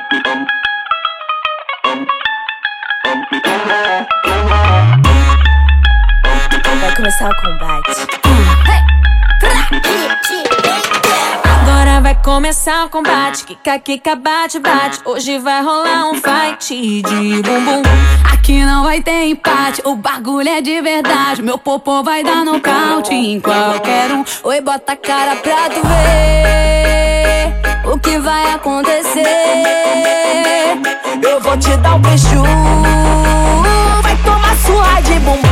Vai começar o combate. Agora vai começar o combate. Kika, kika, bate, bate. Hoje vai rolar um fight de bumbum. Aqui não vai ter empate, o bagulho é de verdade. Meu popô vai dar nocaute em qualquer um. Oi, bota a cara pra tu ver o que vai acontecer. Eu vou te dar um beijo, vai tomar surra de bumbum.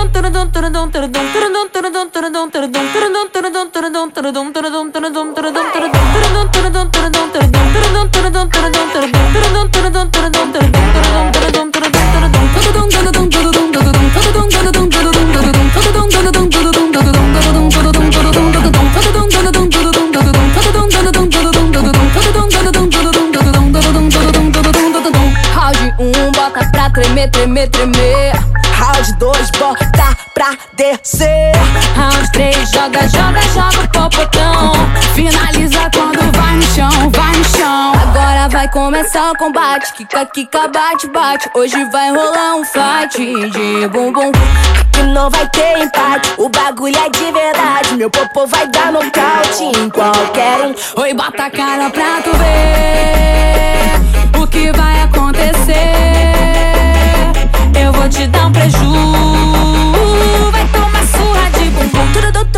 Round 1, bota pra tremer, tremer, tremer. Round 2, bota pra descer. Round 3, joga, joga, joga o popotão. Finaliza quando vai no chão, vai no chão. Agora vai começar o combate. Kika, kika, bate, bate. Hoje vai rolar um fight de bumbum. Aqui não vai ter empate, o bagulho é de verdade. Meu popô vai dar nocaute em qualquer um. Oi, bota a cara pra tu ver o que vai acontecer. Eu vou te dar um preju, vai tomar surra de bumbum.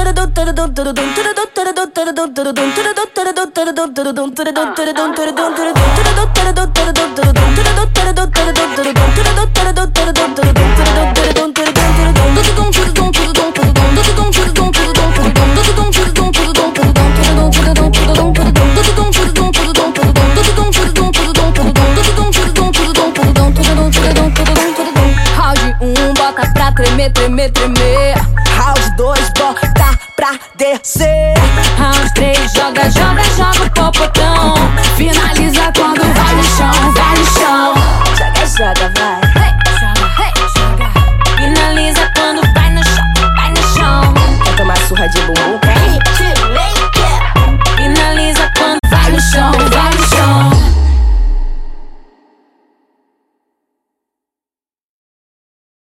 Round 1, bota pra tremer, tremer, tremer. Round 2, bota pra descer. Round 3, joga, joga, joga o popotão. Finaliza